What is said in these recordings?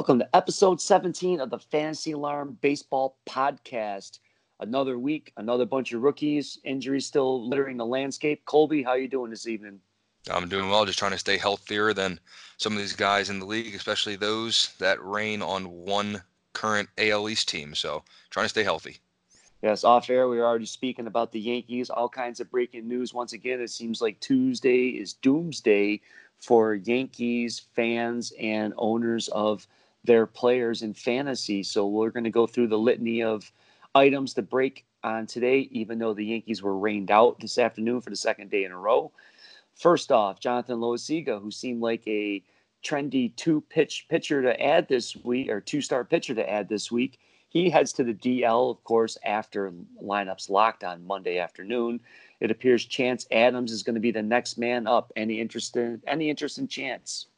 Welcome to episode 17 of the Fantasy Alarm Baseball Podcast. Another week, another bunch of rookies, injuries still littering the landscape. Colby, how you doing this evening? I'm doing well, just trying to stay healthier than some of these guys in the league, especially those that reign on one current AL East team. So trying to stay healthy. Yes, off air, we were already speaking about the Yankees. All kinds of breaking news. Once again, it seems like Tuesday is doomsday for Yankees fans and owners of their players in fantasy. So we're going to go through the litany of items to break on today, even though the Yankees were rained out this afternoon for the second day in a row. First off, Jonathan Loaisiga, who seemed like a trendy pitcher to add this week, or two-start pitcher to add this week. He heads to the DL, of course, after lineups locked on Monday afternoon. It appears Chance Adams is going to be the next man up. Any interest in Chance?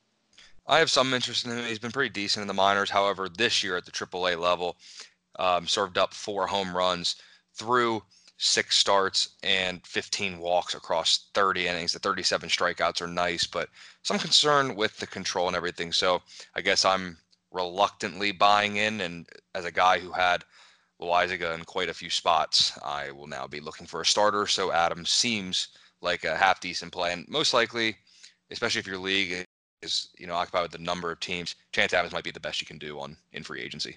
I have some interest in him. He's been pretty decent in the minors. However, this year at the AAA level, served up 4 home runs through 6 starts and 15 walks across 30 innings. The 37 strikeouts are nice, but some concern with the control and everything. So I guess I'm reluctantly buying in, and as a guy who had Loaisiga in quite a few spots, I will now be looking for a starter. So Adams seems like a half decent play, and most likely, especially if your league is occupied with the number of teams, Chance Adams might be the best you can do in free agency.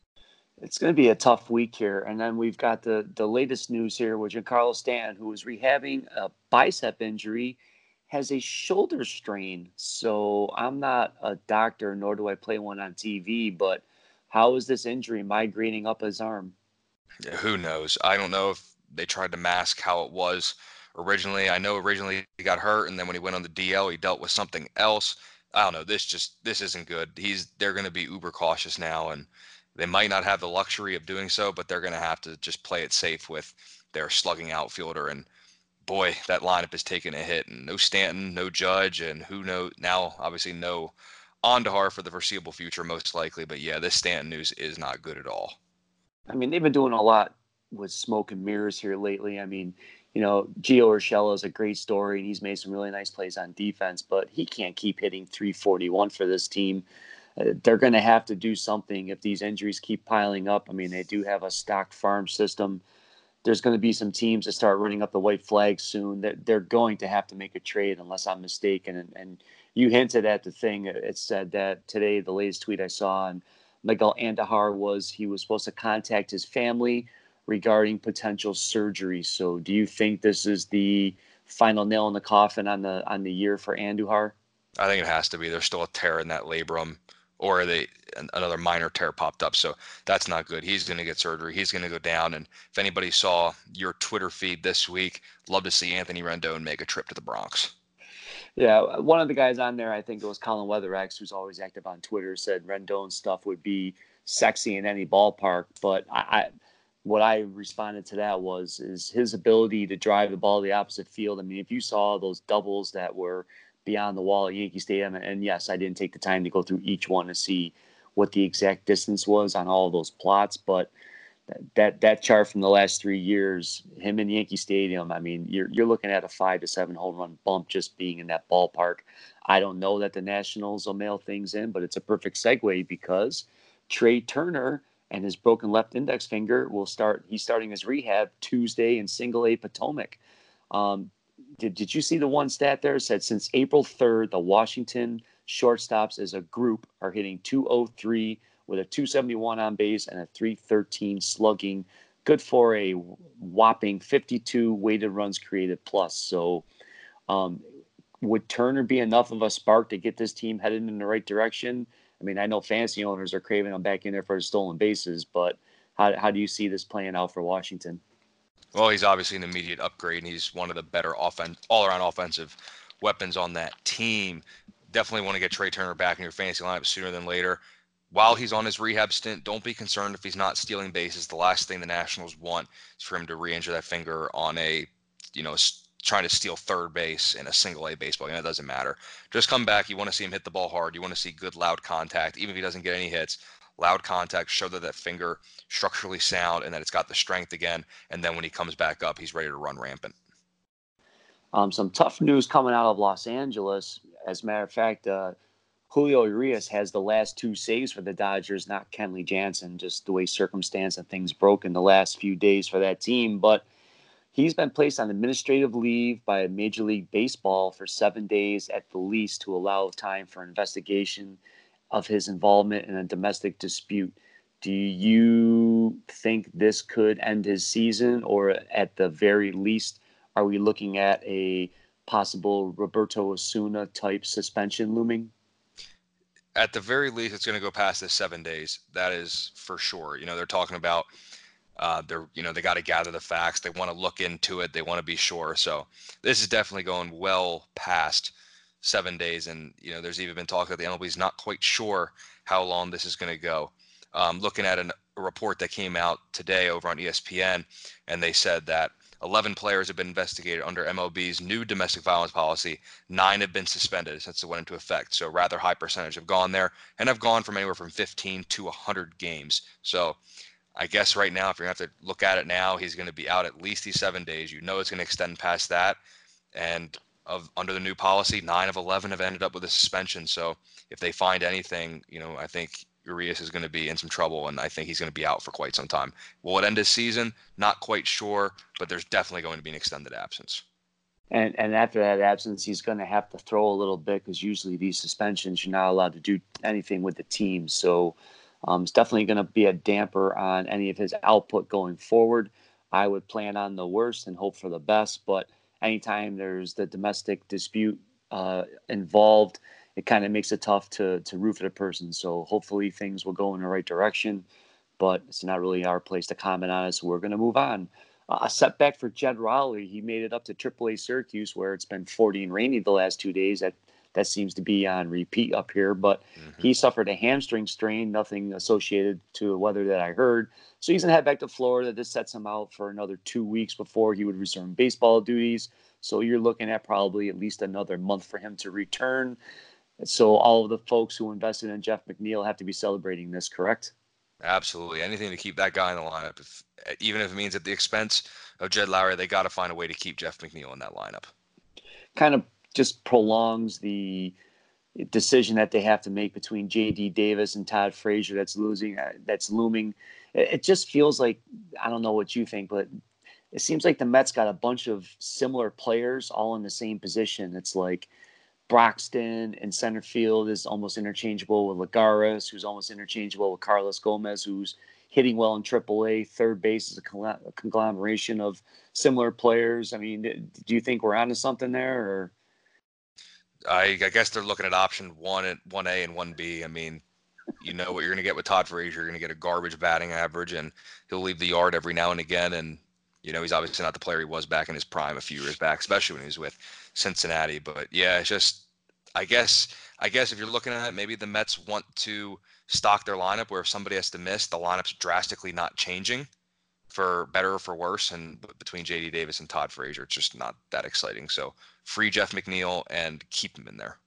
It's going to be a tough week here. And then we've got the latest news here with Giancarlo Stanton, who is rehabbing a bicep injury, has a shoulder strain. So I'm not a doctor, nor do I play one on TV, but how is this injury migrating up his arm? Yeah, who knows? I don't know if they tried to mask how it was originally. I know originally he got hurt, and then when he went on the DL, he dealt with something else. I don't know. This isn't good. They're going to be uber cautious now, and they might not have the luxury of doing so, but they're going to have to just play it safe with their slugging outfielder. And boy, that lineup is taking a hit. And no Stanton, no Judge, and who knows now? Obviously, no Andujar for the foreseeable future, most likely. But yeah, this Stanton news is not good at all. I mean, they've been doing a lot with smoke and mirrors here lately. I mean, Gio Urshela is a great story, and he's made some really nice plays on defense, but he can't keep hitting 341 for this team. They're going to have to do something if these injuries keep piling up. I mean, they do have a stocked farm system. There's going to be some teams that start running up the white flag soon. They're going to have to make a trade, unless I'm mistaken. And you hinted at the thing. It said that today, the latest tweet I saw, and Miguel Andujar was supposed to contact his family regarding potential surgery. So, do you think this is the final nail in the coffin on the year for Andujar? I think it has to be. There's still a tear in that labrum, or another minor tear popped up. So that's not good. He's going to get surgery. He's going to go down. And if anybody saw your Twitter feed this week, love to see Anthony Rendon make a trip to the Bronx. Yeah, one of the guys on there, I think it was Colin Weatherax, who's always active on Twitter, said Rendon's stuff would be sexy in any ballpark. But what I responded to that is his ability to drive the ball to the opposite field. I mean, if you saw those doubles that were beyond the wall at Yankee Stadium, and yes, I didn't take the time to go through each one to see what the exact distance was on all of those plots, but that chart from the last 3 years, him in Yankee Stadium, I mean, you're looking at a 5 to 7 home run bump just being in that ballpark. I don't know that the Nationals will mail things in, but it's a perfect segue because Trey Turner and his broken left index finger he's starting his rehab Tuesday in Single A Potomac. Did you see the one stat there? It said since April 3rd, the Washington shortstops as a group are hitting 203 with a 271 on base and a 313 slugging. Good for a whopping 52 weighted runs created plus. So would Turner be enough of a spark to get this team headed in the right direction? I mean, I know fantasy owners are craving him back in there for the stolen bases, but how do you see this playing out for Washington? Well, he's obviously an immediate upgrade, and he's one of the better all-around offensive weapons on that team. Definitely want to get Trey Turner back in your fantasy lineup sooner than later. While he's on his rehab stint, don't be concerned if he's not stealing bases. The last thing the Nationals want is for him to re-injure that finger on trying to steal third base in a Single A baseball. It doesn't matter. Just come back. You want to see him hit the ball hard. You want to see good, loud contact. Even if he doesn't get any hits, loud contact, show that finger structurally sound and that it's got the strength again. And then when he comes back up, he's ready to run rampant. Some tough news coming out of Los Angeles. As a matter of fact, Julio Urias has the last 2 saves for the Dodgers, not Kenley Jansen, just the way circumstance and things broke in the last few days for that team. But he's been placed on administrative leave by Major League Baseball for 7 days at the least to allow time for investigation of his involvement in a domestic dispute. Do you think this could end his season, or at the very least, are we looking at a possible Roberto Osuna type suspension looming? At the very least, it's going to go past the 7 days. That is for sure. They're talking about they got to gather the facts. They want to look into it. They want to be sure. So this is definitely going well past 7 days. And, there's even been talk that the MLB is not quite sure how long this is going to go. Looking at a report that came out today over on ESPN, and they said that 11 players have been investigated under MLB's new domestic violence policy. 9 have been suspended since it went into effect. So rather high percentage have gone there and have gone from anywhere from 15 to 100 games. So I guess right now, if you're going to have to look at it now, he's going to be out at least these 7 days. It's going to extend past that. And under the new policy, 9 of 11 have ended up with a suspension. So if they find anything, I think Urias is going to be in some trouble, and I think he's going to be out for quite some time. Will it end his season? Not quite sure, but there's definitely going to be an extended absence. And after that absence, he's going to have to throw a little bit, because usually these suspensions, you're not allowed to do anything with the team. So it's definitely going to be a damper on any of his output going forward. I would plan on the worst and hope for the best, but anytime there's the domestic dispute involved, it kind of makes it tough to root for the person. So hopefully things will go in the right direction, but it's not really our place to comment on it, so we're going to move on. A setback for Jed Raleigh. He made it up to AAA Syracuse, where it's been 40 and rainy the last 2 days. That seems to be on repeat up here, but he suffered a hamstring strain, nothing associated to the weather that I heard. So he's going to head back to Florida. This sets him out for another 2 weeks before he would resume baseball duties. So you're looking at probably at least another month for him to return. So all of the folks who invested in Jeff McNeil have to be celebrating this, correct? Absolutely. Anything to keep that guy in the lineup. Even if it means at the expense of Jed Lowry, they got to find a way to keep Jeff McNeil in that lineup. Kind of just prolongs the decision that they have to make between J.D. Davis and Todd Frazier that's looming. It just feels like, I don't know what you think, but it seems like the Mets got a bunch of similar players all in the same position. It's like Broxton in center field is almost interchangeable with Lagares, who's almost interchangeable with Carlos Gomez, who's hitting well in AAA. Third base is a conglomeration of similar players. I mean, do you think we're onto something there? Or I guess they're looking at option 1A and 1B. I mean, you know what you're going to get with Todd Frazier. You're going to get a garbage batting average, and he'll leave the yard every now and again. And, he's obviously not the player he was back in his prime a few years back, especially when he was with Cincinnati. But, yeah, it's just I guess if you're looking at it, maybe the Mets want to stock their lineup where if somebody has to miss, the lineup's drastically not changing for better or for worse. And between J.D. Davis and Todd Frazier, it's just not that exciting. So free Jeff McNeil and keep him in there.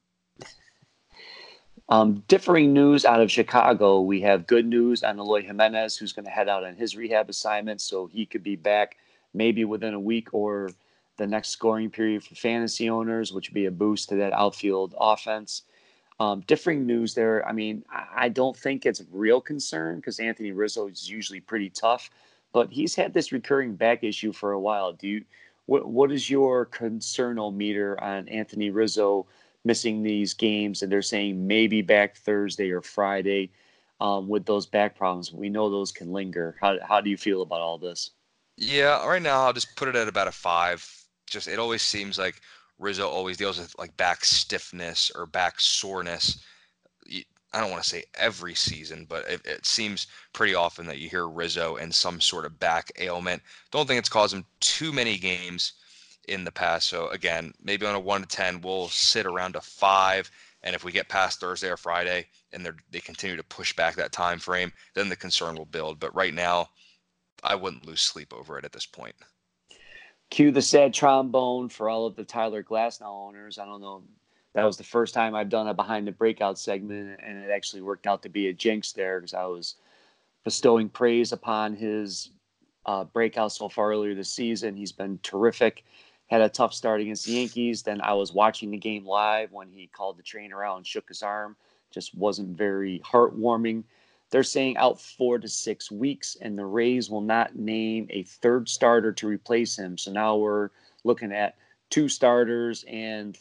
Differing news out of Chicago. We have good news on Eloy Jimenez, who's going to head out on his rehab assignment, so he could be back maybe within a week or the next scoring period for fantasy owners, which would be a boost to that outfield offense. Differing news there. I mean, I don't think it's a real concern because Anthony Rizzo is usually pretty tough, but he's had this recurring back issue for a while. What is your concern-o-meter on Anthony Rizzo missing these games, and they're saying maybe back Thursday or Friday with those back problems? We know those can linger. How do you feel about all this? Yeah, right now I'll just put it at about a 5. Just it always seems like Rizzo always deals with like back stiffness or back soreness. I don't want to say every season, but it seems pretty often that you hear Rizzo and some sort of back ailment. Don't think it's caused him too many games in the past. So again, maybe on a 1 to 10, we'll sit around a 5. And if we get past Thursday or Friday and they continue to push back that time frame, then the concern will build. But right now, I wouldn't lose sleep over it at this point. Cue the sad trombone for all of the Tyler Glasnow owners. I don't know. That was the first time I've done a behind the breakout segment, and it actually worked out to be a jinx there because I was bestowing praise upon his breakout so far earlier this season. He's been terrific. had a tough start against the Yankees. Then I was watching the game live when he called the trainer out and shook his arm. Just wasn't very heartwarming. They're saying out 4 to 6 weeks, and the Rays will not name a third starter to replace him. So now we're looking at 2 starters and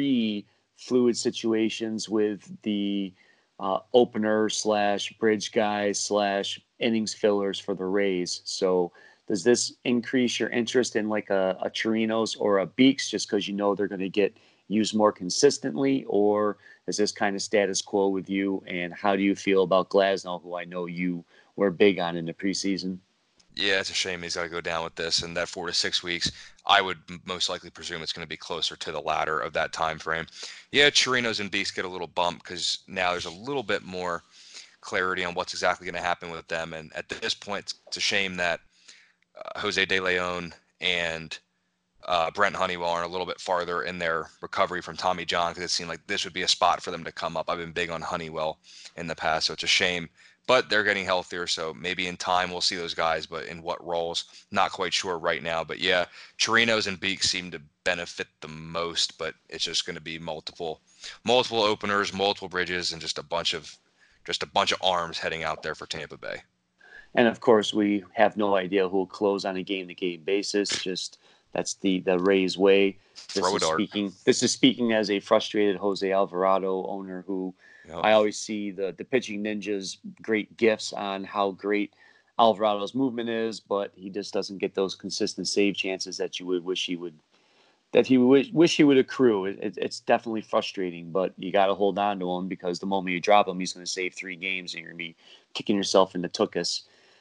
3 fluid situations with the opener slash bridge guys slash innings fillers for the Rays. So does this increase your interest in like a Chirinos or a Beeks just because you know they're going to get used more consistently, or is this kind of status quo with you? And how do you feel about Glasnow, who I know you were big on in the preseason? Yeah, it's a shame he's got to go down with this, and that 4 to 6 weeks. I would most likely presume it's going to be closer to the latter of that time frame. Yeah, Chirinos and Beeks get a little bump because now there's a little bit more clarity on what's exactly going to happen with them. And at this point, it's a shame that Jose De Leon and Brent Honeywell are a little bit farther in their recovery from Tommy John, because it seemed like this would be a spot for them to come up. I've been big on Honeywell in the past, so it's a shame. But they're getting healthier, so maybe in time we'll see those guys, but in what roles, not quite sure right now. But yeah, Chirinos and Beeks seem to benefit the most, but it's just going to be multiple openers, multiple bridges, and just a bunch of arms heading out there for Tampa Bay. And of course, we have no idea who will close on a game-to-game basis. Just that's the Rays way. Throw a dart. This is speaking as a frustrated Jose Alvarado owner who Yep. I always see the pitching ninjas great gifts on how great Alvarado's movement is, but he just doesn't get those consistent save chances that you would wish he would wish he would accrue. It's definitely frustrating, but you got to hold on to him because the moment you drop him, he's going to save 3 games and you're going to be kicking yourself in the tuchus.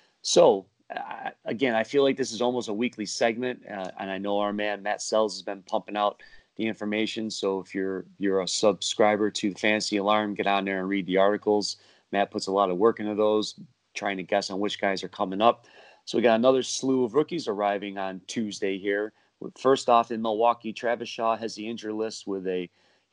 So, again, I feel like this is almost a weekly segment, and I know our man Matt Sells has been pumping out the information. So if you're a subscriber to the Fantasy Alarm, get on there and read the articles. Matt puts a lot of work into those, trying to guess on which guys are coming up. So we got another slew of rookies arriving on Tuesday here. First off, in Milwaukee, Travis Shaw has the injury list with a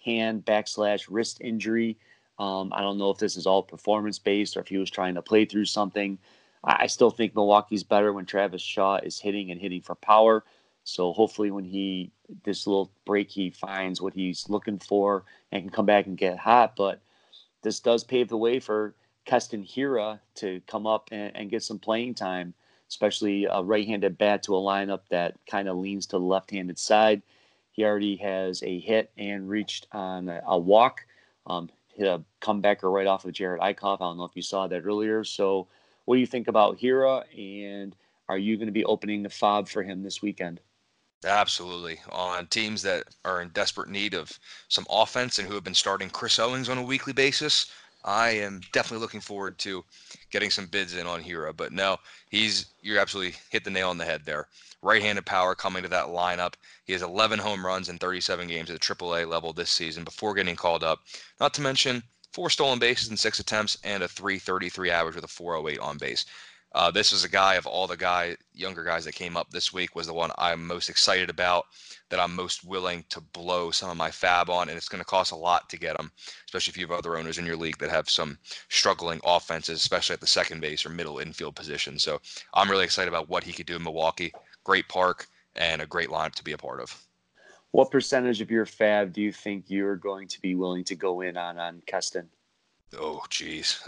hand/wrist injury. I don't know if this is all performance-based or if he was trying to play through something. I still think Milwaukee's better when Travis Shaw is hitting for power. So hopefully this little break, he finds what he's looking for and can come back and get hot. But this does pave the way for Keston Hiura to come up and get some playing time, especially a right-handed bat to a lineup that kind of leans to the left-handed side. He already has a hit and reached on a walk, hit a comebacker right off of Jared Eichhoff. I don't know if you saw that earlier. So what do you think about Hiura, and are you going to be opening the fob for him this weekend? Absolutely. On teams that are in desperate need of some offense and who have been starting Chris Owings on a weekly basis, I am definitely looking forward to getting some bids in on Hero. But no, you're absolutely hit the nail on the head there. Right-handed power coming to that lineup. He has 11 home runs in 37 games at the AAA level this season before getting called up. Not to mention 4 stolen bases in 6 attempts and a 333 average with a 408 on base. This is a guy of all the younger guys that came up this week was the one I'm most excited about, that I'm most willing to blow some of my fab on, and it's going to cost a lot to get him, especially if you have other owners in your league that have some struggling offenses, especially at the second base or middle infield position. So I'm really excited about what he could do in Milwaukee. Great park and a great lineup to be a part of. What percentage of your fab do you think you're going to be willing to go in on Keston? Oh, geez.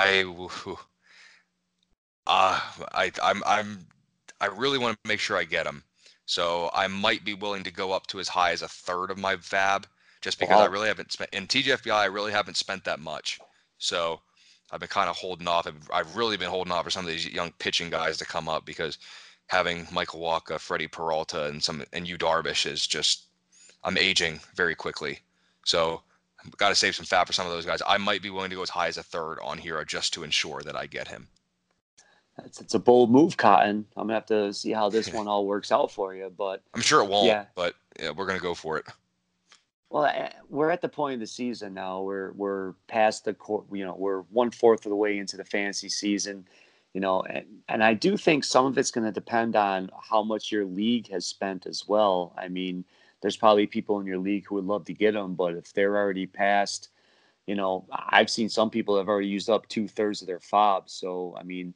I really want to make sure I get him. So I might be willing to go up to as high as a third of my fab, just because I Wow. really haven't spent in TGFBI. I really haven't spent that much. So I've been kind of holding off. I've really been holding off for some of these young pitching guys to come up, because having Michael Walker, Freddie Peralta, and Yu Darvish is just, I'm aging very quickly. So I've got to save some fab for some of those guys. I might be willing to go as high as a third on Hero just to ensure that I get him. It's a bold move, Cotton. I'm gonna have to see how this one all works out for you. But I'm sure it won't, yeah, but yeah, we're gonna go for it. well, we're at the point of the season now. We're past we're 1/4 of the way into the fantasy season, and I do think some of it's going to depend on how much your league has spent as well. I mean, there's probably people in your league who would love to get them, but if they're already past, I've seen some people have already used up 2/3 of their fobs. So I mean,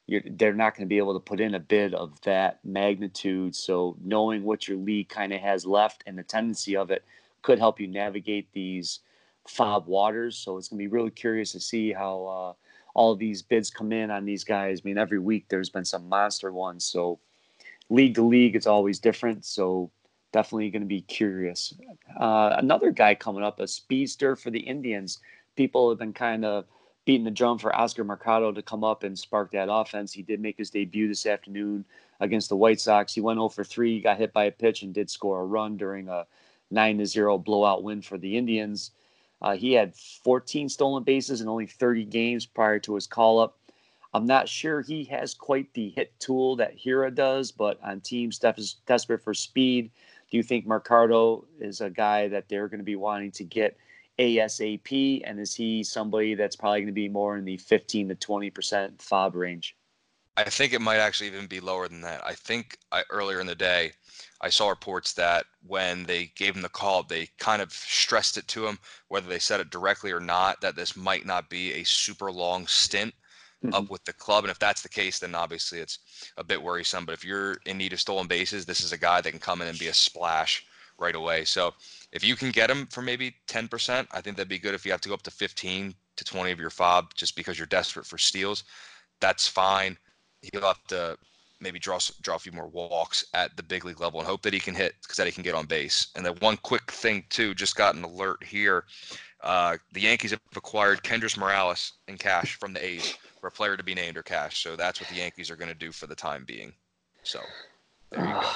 they're not going to be able to put in a bid of that magnitude. So knowing what your league kind of has left and the tendency of it could help you navigate these fob waters. So it's going to be really curious to see how all of these bids come in on these guys. I mean, every week there's been some monster ones. So league to league, it's always different. So definitely going to be curious. Another guy coming up, a speedster for the Indians. People have been kind of beating the drum for Oscar Mercado to come up and spark that offense. He did make his debut this afternoon against the White Sox. He went 0 for 3, got hit by a pitch, and did score a run during a 9-0 blowout win for the Indians. He had 14 stolen bases in only 30 games prior to his call-up. I'm not sure he has quite the hit tool that Hira does, but on teams desperate for speed, do you think Mercado is a guy that they're going to be wanting to get ASAP? And is he somebody that's probably going to be more in the 15 to 20% FOB range? I think it might actually even be lower than that. I think earlier in the day, I saw reports that when they gave him the call, they kind of stressed it to him, whether they said it directly or not, that this might not be a super long stint up with the club. And if that's the case, then obviously it's a bit worrisome. But if you're in need of stolen bases, this is a guy that can come in and be a splash right away. So if you can get him for maybe 10%, I think that'd be good. If you have to go up to 15 to 20 of your FOB just because you're desperate for steals, that's fine. He'll have to maybe draw a few more walks at the big league level and hope that he can hit, because that he can get on base. And then one quick thing too, just got an alert here. The Yankees have acquired Kendrys Morales in cash from the A's for a player to be named or cash. So that's what the Yankees are going to do for the time being. So there you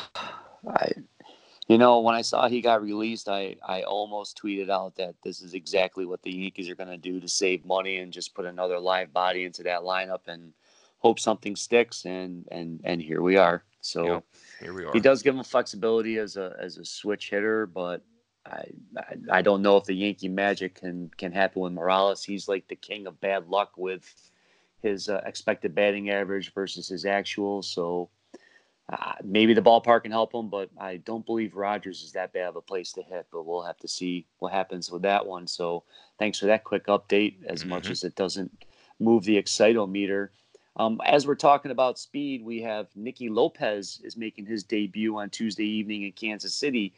go. When I saw he got released, I almost tweeted out that this is exactly what the Yankees are going to do to save money and just put another live body into that lineup and hope something sticks. And here we are. So here we are. He does give him flexibility as a switch hitter, but I don't know if the Yankee magic can happen with Morales. He's like the king of bad luck with his expected batting average versus his actual. So maybe the ballpark can help him, but I don't believe Rogers is that bad of a place to hit. But we'll have to see what happens with that one. So thanks for that quick update, as much as it doesn't move the excitometer. As we're talking about speed, we have Nicky Lopez is making his debut on Tuesday evening in Kansas City.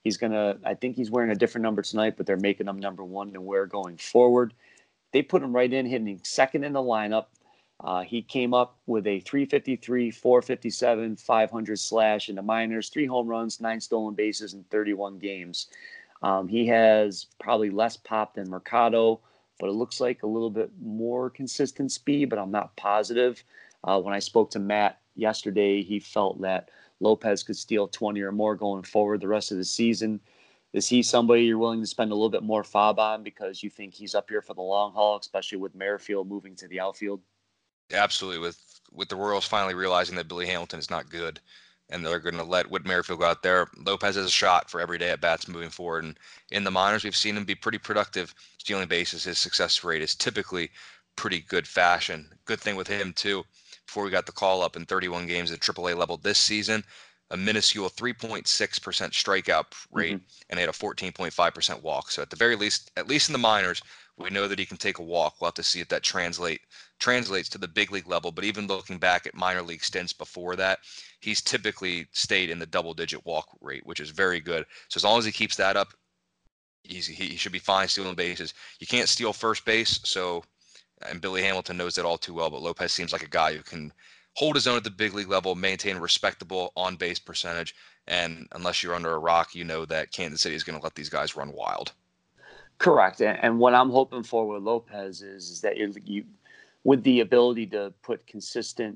I think he's wearing a different number tonight, but they're making him number 1 to wear going forward. They put him right in, hitting second in the lineup. He came up with a 353, 457, 500 slash in the minors, 3 home runs, 9 stolen bases in 31 games. He has probably less pop than Mercado, but it looks like a little bit more consistent speed, but I'm not positive. When I spoke to Matt yesterday, he felt that Lopez could steal 20 or more going forward the rest of the season. Is he somebody you're willing to spend a little bit more FOB on because you think he's up here for the long haul, especially with Merrifield moving to the outfield? Absolutely. With the Royals finally realizing that Billy Hamilton is not good, and they're going to let Whit Merrifield go out there, Lopez has a shot for every day at bats moving forward. And in the minors, we've seen him be pretty productive stealing bases. His success rate is typically pretty good fashion. Good thing with him too, before we got the call up in 31 games at AAA level this season, a minuscule 3.6% strikeout rate, and he had a 14.5% walk. So at the very least, at least in the minors, we know that he can take a walk. We'll have to see if that translates to the big league level. But even looking back at minor league stints before that, he's typically stayed in the double-digit walk rate, which is very good. So as long as he keeps that up, he should be fine stealing bases. You can't steal first base, and Billy Hamilton knows that all too well. But Lopez seems like a guy who can hold his own at the big league level, maintain a respectable on-base percentage, and unless you're under a rock, you know that Kansas City is going to let these guys run wild. Correct. And what I'm hoping for with Lopez is that you with the ability to put consistent,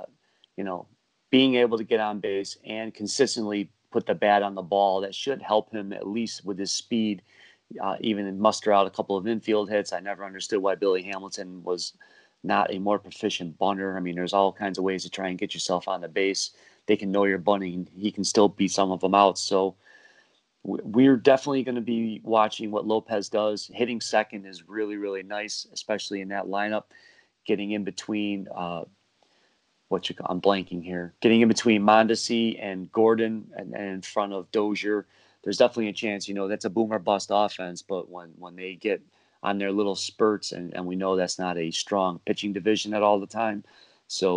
being able to get on base and consistently put the bat on the ball, that should help him at least with his speed, even muster out a couple of infield hits. I never understood why Billy Hamilton was not a more proficient bunter. I mean, there's all kinds of ways to try and get yourself on the base. They can know you're bunting. He can still beat some of them out. So we're definitely going to be watching what Lopez does. Hitting second is really, really nice, especially in that lineup. Getting in between, I'm blanking here. Getting in between Mondesi and Gordon and in front of Dozier. There's definitely a chance, that's a boomer bust offense, but when they get on their little spurts, and we know that's not a strong pitching division at all the time. So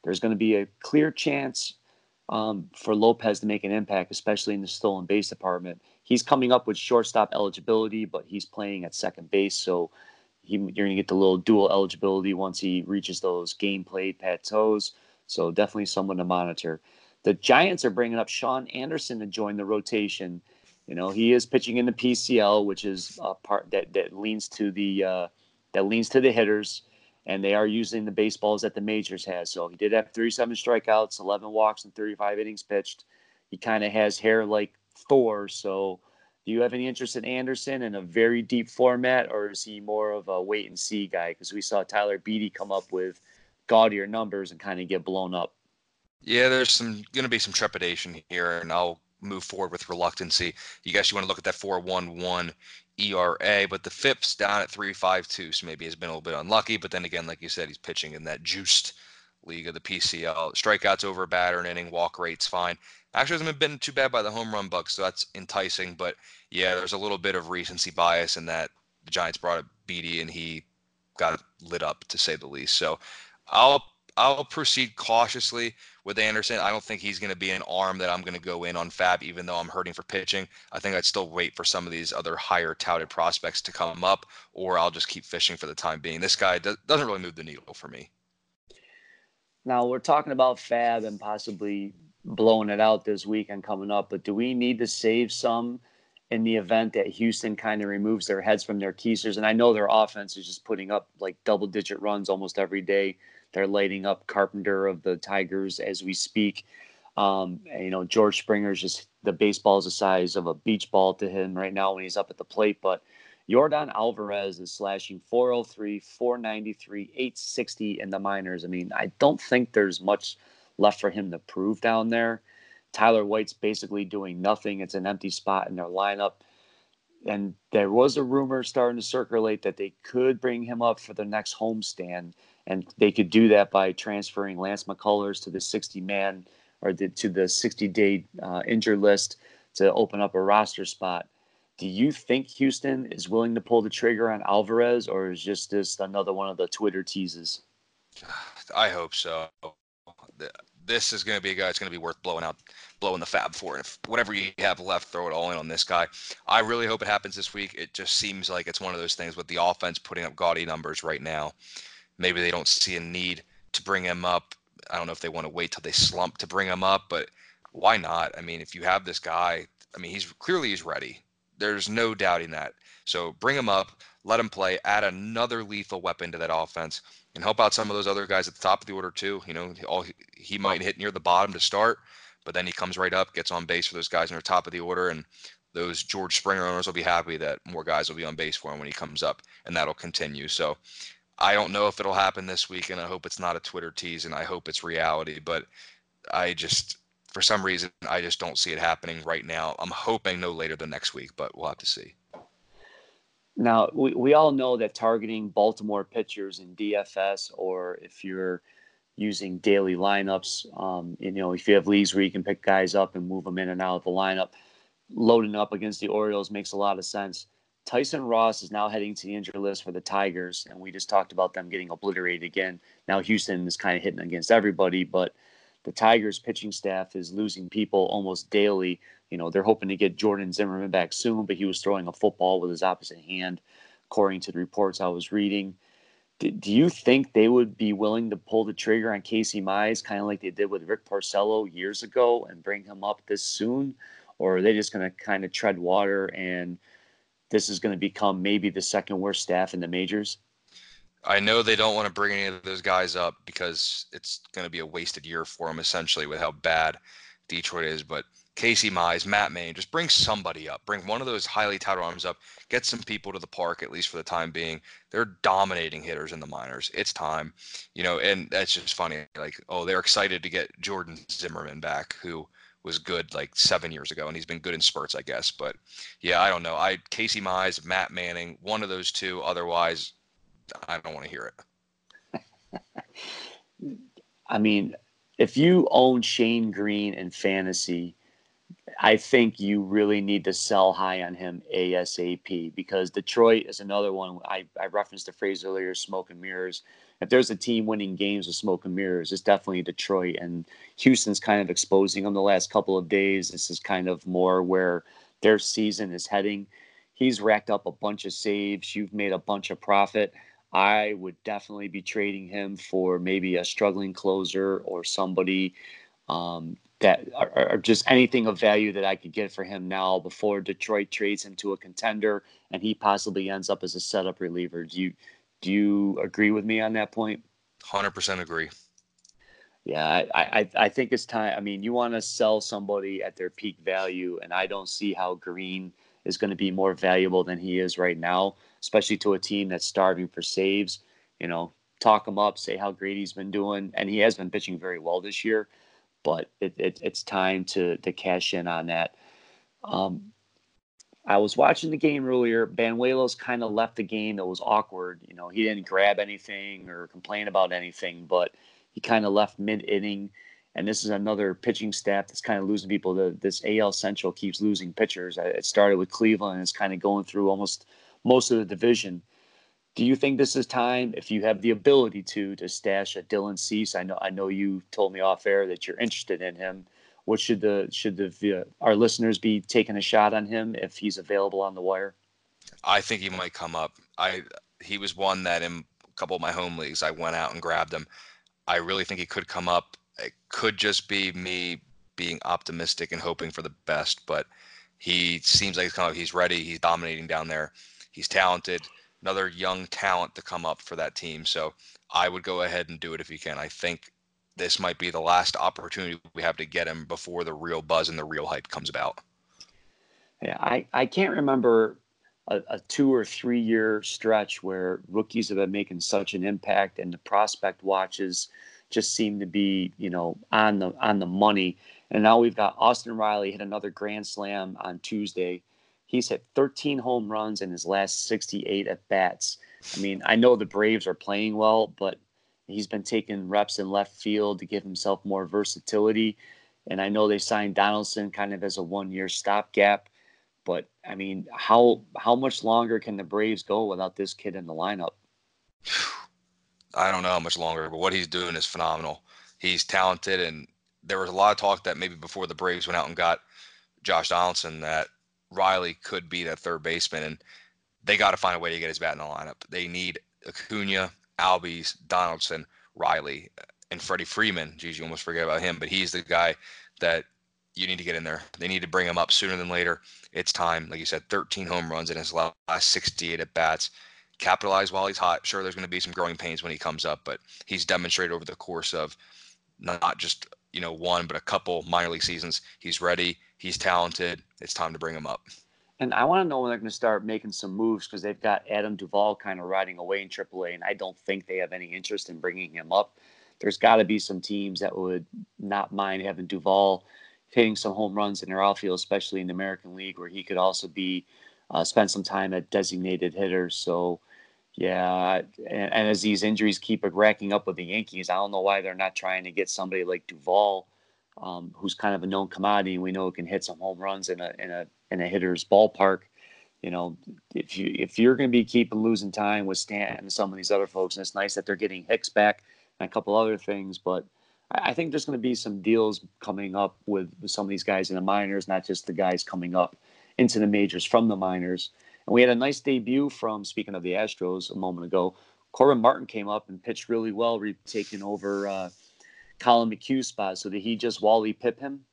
there's going to be a clear chance for Lopez to make an impact, especially in the stolen base department. He's coming up with shortstop eligibility, but he's playing at second base, so you're going to get the little dual eligibility once he reaches those game played plateaus. So definitely someone to monitor. The Giants are bringing up Sean Anderson to join the rotation. You know, he is pitching in the PCL, which is a part that leans to the hitters, and they are using the baseballs that the majors has. So he did have 37 strikeouts, 11 walks, and 35 innings pitched. He kind of has hair like Thor. So, do you have any interest in Anderson in a very deep format, or is he more of a wait and see guy? Because we saw Tyler Beatty come up with gaudier numbers and kind of get blown up. Yeah, there's going to be some trepidation here, and I'll move forward with reluctancy. You guys, you want to look at that 4.11 ERA, but the FIP's down at 3.52, so maybe he's been a little bit unlucky. But then again, like you said, he's pitching in that juiced league of the PCL. Strikeouts over a batter an inning, walk rate's fine. Actually, hasn't been too bad by the home run bug, so that's enticing. But yeah, there's a little bit of recency bias in that the Giants brought up Beatty and he got lit up, to say the least. So I'll proceed cautiously with Anderson. I don't think he's going to be an arm that I'm going to go in on Fab, even though I'm hurting for pitching. I think I'd still wait for some of these other higher touted prospects to come up, or I'll just keep fishing for the time being. This guy doesn't really move the needle for me. Now, we're talking about Fab and possibly blowing it out this weekend coming up, but do we need to save some in the event that Houston kind of removes their heads from their keisters? And I know their offense is just putting up like double-digit runs almost every day. They're lighting up Carpenter of the Tigers as we speak. And, you know, George Springer's just the baseball is the size of a beach ball to him right now when he's up at the plate. But Yordan Alvarez is slashing 403, 493, 860 in the minors. I mean, I don't think there's much left for him to prove down there. Tyler White's basically doing nothing. It's an empty spot in their lineup. And there was a rumor starting to circulate that they could bring him up for the next homestand. And they could do that by transferring Lance McCullers to the 60-man or to the 60-day injured list to open up a roster spot. Do you think Houston is willing to pull the trigger on Alvarez, or is just this another one of the Twitter teases? I hope so. This is going to be a guy that's going to be worth blowing the Fab for. And if whatever you have left, throw it all in on this guy. I really hope it happens this week. It just seems like it's one of those things with the offense putting up gaudy numbers right now. Maybe they don't see a need to bring him up. I don't know if they want to wait till they slump to bring him up, but why not? I mean, if you have this guy, I mean, he's ready. There's no doubting that. So bring him up, let him play, add another lethal weapon to that offense, and help out some of those other guys at the top of the order too. You know, he might hit near the bottom to start, but then he comes right up, gets on base for those guys in the top of the order, and those George Springer owners will be happy that more guys will be on base for him when he comes up, and that'll continue. So I don't know if it'll happen this week, and I hope it's not a Twitter tease, and I hope it's reality, but for some reason, I just don't see it happening right now. I'm hoping no later than next week, but we'll have to see. Now, we all know that targeting Baltimore pitchers in DFS, or if you're using daily lineups, you know, if you have leagues where you can pick guys up and move them in and out of the lineup, loading up against the Orioles makes a lot of sense. Tyson Ross is now heading to the injury list for the Tigers, and we just talked about them getting obliterated again. Now Houston is kind of hitting against everybody, but the Tigers pitching staff is losing people almost daily. You know, they're hoping to get Jordan Zimmerman back soon, but he was throwing a football with his opposite hand, according to the reports I was reading. Do you think they would be willing to pull the trigger on Casey Mize, kind of like they did with Rick Porcello years ago, and bring him up this soon? Or are they just going to kind of tread water, and this is going to become maybe the second worst staff in the majors? I know they don't want to bring any of those guys up because it's going to be a wasted year for them, essentially, with how bad Detroit is. But Casey Mize, Matt Maine, just bring somebody up. Bring one of those highly touted arms up. Get some people to the park, at least for the time being. They're dominating hitters in the minors. It's time. You know, and that's just funny. Like, oh, they're excited to get Jordan Zimmerman back, who was good like 7 years ago, and he's been good in spurts, I guess. But yeah, I don't know. Casey Mize, Matt Manning, one of those two. Otherwise, I don't want to hear it. I mean, if you own Shane Green in fantasy, I think you really need to sell high on him ASAP, because Detroit is another one. I referenced the phrase earlier, smoke and mirrors. If there's a team winning games with smoke and mirrors, it's definitely Detroit. And Houston's kind of exposing them the last couple of days. This is kind of more where their season is heading. He's racked up a bunch of saves. You've made a bunch of profit. I would definitely be trading him for maybe a struggling closer or somebody that are just anything of value that I could get for him now before Detroit trades him to a contender and he possibly ends up as a setup reliever. Do you agree with me on that point? 100% agree. Yeah, I think it's time. I mean, you want to sell somebody at their peak value, and I don't see how Green is going to be more valuable than he is right now, especially to a team that's starving for saves. Talk him up, say how great he's been doing, and he has been pitching very well this year. But it's time to cash in on that. I was watching the game earlier. Banuelos kind of left the game. It was awkward. He didn't grab anything or complain about anything, but he kind of left mid-inning. And this is another pitching staff that's kind of losing people. This AL Central keeps losing pitchers. It started with Cleveland, and it's kind of going through almost most of the division. Do you think this is time, if you have the ability to stash a Dylan Cease? I know you told me off air that you're interested in him. What should our listeners be taking a shot on him if he's available on the wire? I think he might come up. He was one that in a couple of my home leagues I went out and grabbed him. I really think he could come up. It could just be me being optimistic and hoping for the best, but he seems like he's ready. He's dominating down there. He's talented. Another young talent to come up for that team. So I would go ahead and do it if you can. I think this might be the last opportunity we have to get him before the real buzz and the real hype comes about. Yeah, I can't remember a 2 or 3 year stretch where rookies have been making such an impact, and the prospect watches just seem to be, on the money. And now we've got Austin Riley hit another grand slam on Tuesday. He's hit 13 home runs in his last 68 at bats. I mean, I know the Braves are playing well, but he's been taking reps in left field to give himself more versatility. And I know they signed Donaldson kind of as a 1 year stopgap. But I mean, how much longer can the Braves go without this kid in the lineup? I don't know how much longer, but what he's doing is phenomenal. He's talented, and there was a lot of talk that maybe before the Braves went out and got Josh Donaldson that Riley could be that third baseman, and they got to find a way to get his bat in the lineup. They need Acuna, Albies, Donaldson, Riley, and Freddie Freeman. Geez, you almost forget about him, but he's the guy that you need to get in there. They need to bring him up sooner than later. It's time. Like you said, 13 home runs in his last 68 at bats. Capitalize while he's hot. Sure, there's going to be some growing pains when he comes up, but he's demonstrated over the course of not just one, but a couple minor league seasons. He's ready. He's talented. It's time to bring him up. And I want to know when they're going to start making some moves, because they've got Adam Duvall kind of riding away in AAA, and I don't think they have any interest in bringing him up. There's got to be some teams that would not mind having Duvall hitting some home runs in their outfield, especially in the American League, where he could also be spend some time at designated hitters. So, yeah, and as these injuries keep racking up with the Yankees, I don't know why they're not trying to get somebody like Duvall, who's kind of a known commodity. We know can hit some home runs in a hitter's ballpark. If you're going to be keeping losing time with Stanton and some of these other folks, and it's nice that they're getting Hicks back and a couple other things, but I think there's going to be some deals coming up with some of these guys in the minors, not just the guys coming up into the majors from the minors. And we had a nice debut from, speaking of the Astros a moment ago, Corbin Martin came up and pitched really well, taking over Colin McHugh's spot. So did he just Wally Pip him?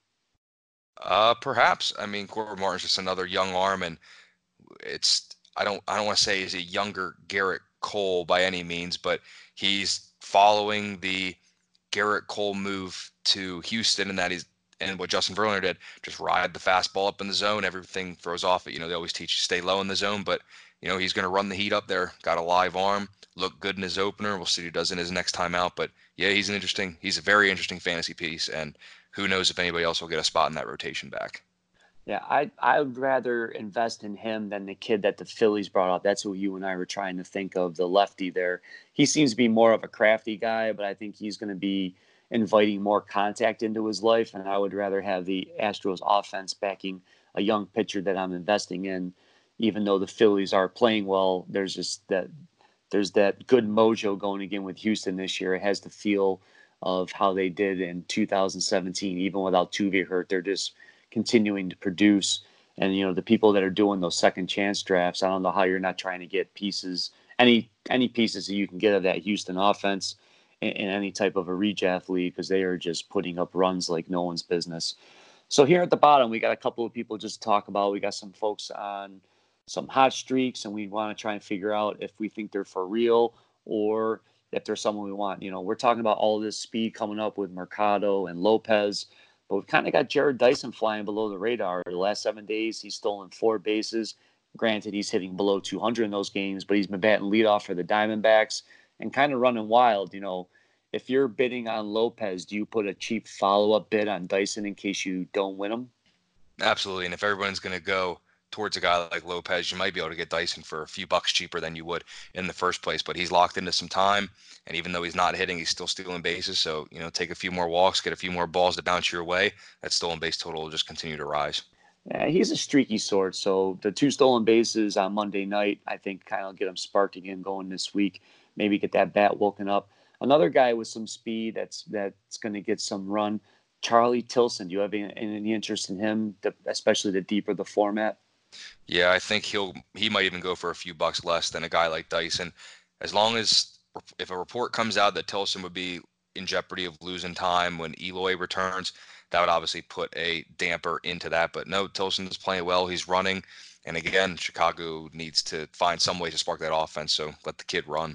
Perhaps. I mean, Corbin Martin's just another young arm, and I don't want to say he's a younger Garrett Cole by any means, but he's following the Garrett Cole move to Houston, and what Justin Verlander did, just ride the fastball up in the zone. Everything throws off it. They always teach you stay low in the zone, but he's going to run the heat up there. Got a live arm, looked good in his opener. We'll see what he does in his next time out. But yeah, he's a very interesting fantasy piece, and who knows if anybody else will get a spot in that rotation back. Yeah, I'd rather invest in him than the kid that the Phillies brought up. That's who you and I were trying to think of, the lefty there. He seems to be more of a crafty guy, but I think he's going to be inviting more contact into his life. And I would rather have the Astros offense backing a young pitcher that I'm investing in. Even though the Phillies are playing well, there's that good mojo going again with Houston this year. It has the feel of how they did in 2017, even without Tuve hurt. They're just continuing to produce. And the people that are doing those second chance drafts, I don't know how you're not trying to get pieces, any pieces that you can get of that Houston offense in any type of a redraft league, because they are just putting up runs like no one's business. So here at the bottom, we got a couple of people just to talk about. We got some folks on some hot streaks, and we want to try and figure out if we think they're for real or if there's someone we want. We're talking about all this speed coming up with Mercado and Lopez, but we've kind of got Jared Dyson flying below the radar. The last 7 days, he's stolen 4 bases. Granted, he's hitting below 200 in those games, but he's been batting leadoff for the Diamondbacks and kind of running wild. If you're bidding on Lopez, do you put a cheap follow-up bid on Dyson in case you don't win him? Absolutely. And if everyone's going to go towards a guy like Lopez, you might be able to get Dyson for a few bucks cheaper than you would in the first place. But he's locked into some time. And even though he's not hitting, he's still stealing bases. So, take a few more walks, get a few more balls to bounce your way. That stolen base total will just continue to rise. Yeah, he's a streaky sort. So the 2 stolen bases on Monday night, I think, kind of get him sparked again going this week. Maybe get that bat woken up. Another guy with some speed that's going to get some run, Charlie Tilson. Do you have any interest in him, especially the deeper the format? Yeah, I think he might even go for a few bucks less than a guy like Dyson. As long as if a report comes out that Tilson would be in jeopardy of losing time when Eloy returns, that would obviously put a damper into that. But no, Tilson is playing well. He's running. And again, Chicago needs to find some way to spark that offense. So let the kid run.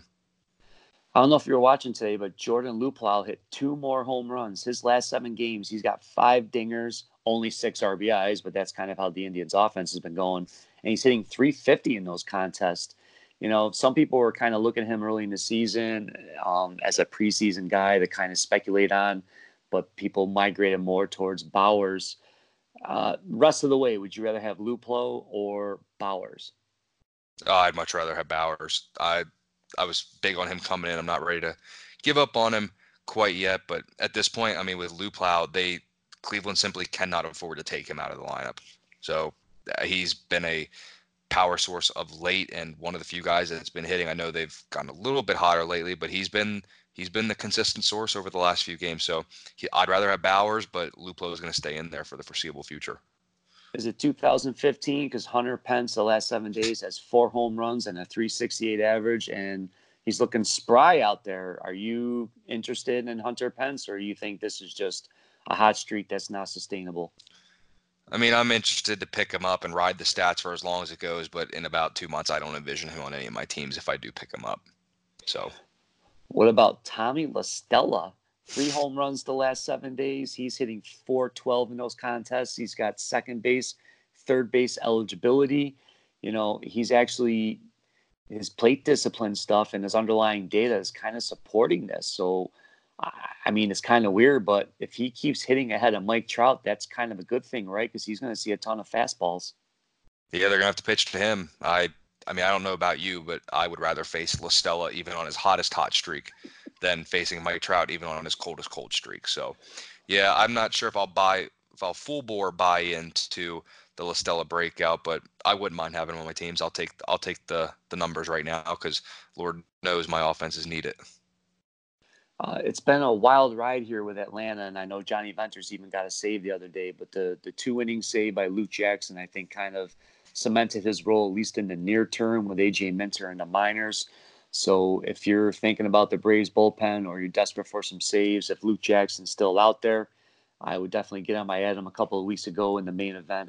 I don't know if you were watching today, but Jordan Luplow hit 2 more home runs. His last 7 games, he's got 5 dingers, only 6 RBIs, but that's kind of how the Indians' offense has been going. And he's hitting 350 in those contests. Some people were kind of looking at him early in the season as a preseason guy to kind of speculate on, but people migrated more towards Bauers. Rest of the way, would you rather have Luplow or Bauers? I'd much rather have Bauers. I was big on him coming in. I'm not ready to give up on him quite yet, but at this point, I mean, with Luplow, Cleveland simply cannot afford to take him out of the lineup. So he's been a power source of late and one of the few guys that's been hitting. I know they've gotten a little bit hotter lately, but he's been the consistent source over the last few games. So I'd rather have Bauers, but Luplow is going to stay in there for the foreseeable future. Is it 2015? Because Hunter Pence the last 7 days has 4 home runs and a 368 average, and he's looking spry out there. Are you interested in Hunter Pence, or you think this is just a hot streak that's not sustainable? I mean, I'm interested to pick him up and ride the stats for as long as it goes, but in about 2 months, I don't envision him on any of my teams if I do pick him up. So, what about Tommy La Stella? 3 home runs the last 7 days. He's hitting .412 in those contests. He's got second base, third base eligibility. He's actually, his plate discipline stuff and his underlying data is kind of supporting this. So, I mean, it's kind of weird, but if he keeps hitting ahead of Mike Trout, that's kind of a good thing, right? Because he's going to see a ton of fastballs. yeah, they're going to have to pitch to him. I mean, I don't know about you, but I would rather face La Stella even on his hottest hot streak than facing Mike Trout even on his coldest cold streak. So, yeah, I'm not sure if I'll full bore buy into the La Stella breakout, but I wouldn't mind having him on my teams. I'll take the numbers right now because Lord knows my offenses need it. It's been a wild ride here with Atlanta, and I know Johnny Venters even got a save the other day, but the 2-inning save by Luke Jackson, I think, kind of cemented his role, at least in the near term, with A.J. Minter in the minors. So if you're thinking about the Braves bullpen or you're desperate for some saves, if Luke Jackson's still out there, I would definitely get on. I had him a couple of weeks ago in the main event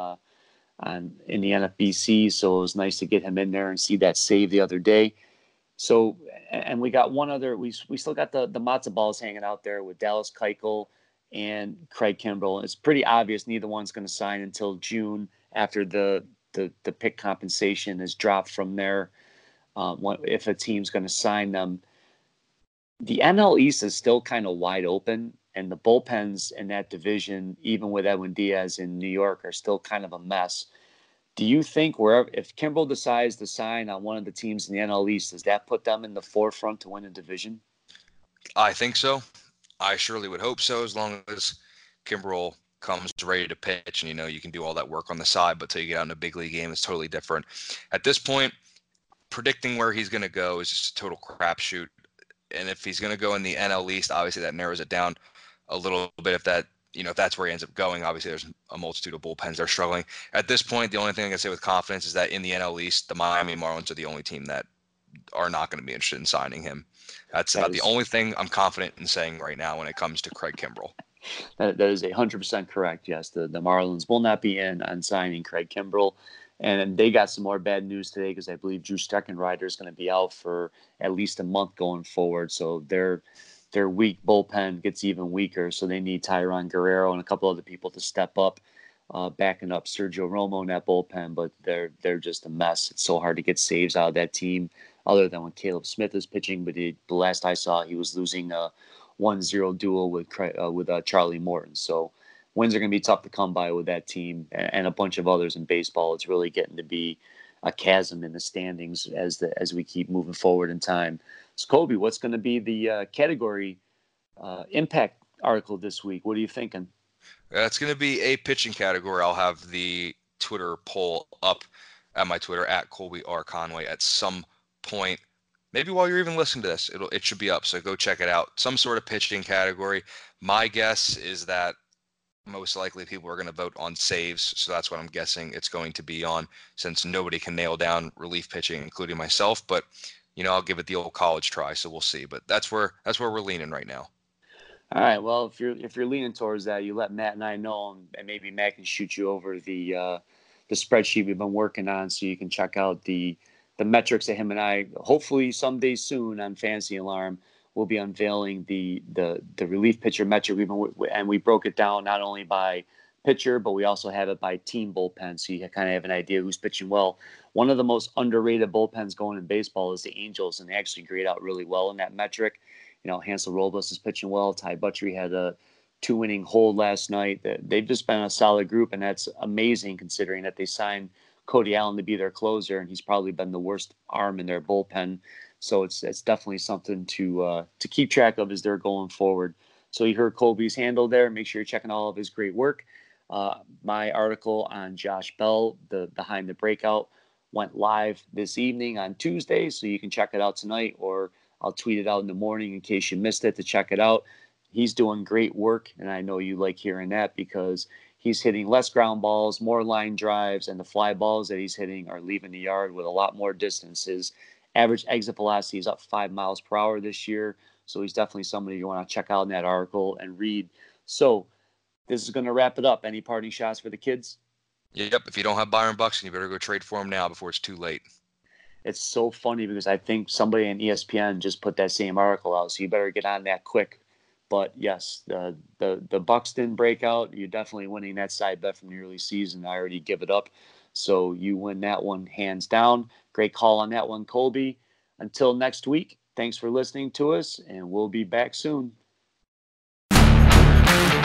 in the NFBC, so it was nice to get him in there and see that save the other day. So, and we got one other, we still got the matzo balls hanging out there with Dallas Keuchel and Craig Kimbrell. It's pretty obvious neither one's going to sign until June after the pick compensation is dropped from there. If a team's going to sign them, the NL East is still kind of wide open, and the bullpens in that division, even with Edwin Diaz in New York, are still kind of a mess. Do you think if Kimbrel decides to sign on one of the teams in the NL East, does that put them in the forefront to win a division? I think so. I surely would hope so, as long as Kimbrel comes ready to pitch, and you can do all that work on the side, but till you get out in a big league game, it's totally different. At this point, predicting where he's going to go is just a total crapshoot. And if he's going to go in the NL East, obviously that narrows it down a little bit. If that's where he ends up going, obviously there's a multitude of bullpens that are struggling. At this point, the only thing I can say with confidence is that in the NL East, the Miami Marlins are the only team that are not going to be interested in signing him. That's about the only thing I'm confident in saying right now when it comes to Craig Kimbrel. That is 100% correct. Yes, the Marlins will not be in on signing Craig Kimbrel. And they got some more bad news today because I believe Drew Steckenrider is going to be out for at least a month going forward. So their weak bullpen gets even weaker. So they need Tyron Guerrero and a couple other people to step up, backing up Sergio Romo in that bullpen. But they're just a mess. It's so hard to get saves out of that team, other than when Caleb Smith is pitching. But the last I saw, he was losing a 1-0 duel with Charlie Morton. So wins are going to be tough to come by with that team and a bunch of others in baseball. It's really getting to be a chasm in the standings as we keep moving forward in time. So, Colby, what's going to be the category impact article this week? What are you thinking? It's going to be a pitching category. I'll have the Twitter poll up at my Twitter at Colby R. Conway at some point. Maybe while you're even listening to this, it should be up. So go check it out. Some sort of pitching category. My guess is that most likely people are going to vote on saves. So that's what I'm guessing it's going to be on, since nobody can nail down relief pitching, including myself. But, I'll give it the old college try. So we'll see. But that's where we're leaning right now. All right. Well, if you're leaning towards that, you let Matt and I know, and maybe Matt can shoot you over the spreadsheet we've been working on, so you can check out the metrics that him and I, hopefully someday soon on Fantasy Alarm, will be unveiling the relief pitcher metric. We broke it down not only by pitcher, but we also have it by team bullpen, so you kind of have an idea who's pitching well. One of the most underrated bullpens going in baseball is the Angels, and they actually grade out really well in that metric. Hansel Robles is pitching well. Ty Buttrey had a 2-inning hold last night. They've just been a solid group, and that's amazing considering that they signed Cody Allen to be their closer, and he's probably been the worst arm in their bullpen. So it's definitely something to keep track of as they're going forward. So you heard Colby's handle there. Make sure you're checking all of his great work. My article on Josh Bell, the Behind the Breakout, went live this evening on Tuesday, so you can check it out tonight, or I'll tweet it out in the morning in case you missed it to check it out. He's doing great work, and I know you like hearing that because he's hitting less ground balls, more line drives, and the fly balls that he's hitting are leaving the yard with a lot more distance. His average exit velocity is up 5 miles per hour this year, so he's definitely somebody you want to check out in that article and read. So this is going to wrap it up. Any parting shots for the kids? Yep. If you don't have Byron Buxton, you better go trade for him now before it's too late. It's so funny because I think somebody in ESPN just put that same article out, so you better get on that quick. But yes, the Buxton breakout, you're definitely winning that side bet from the early season. I already give it up. So you win that one hands down. Great call on that one, Colby. Until next week, thanks for listening to us, and we'll be back soon.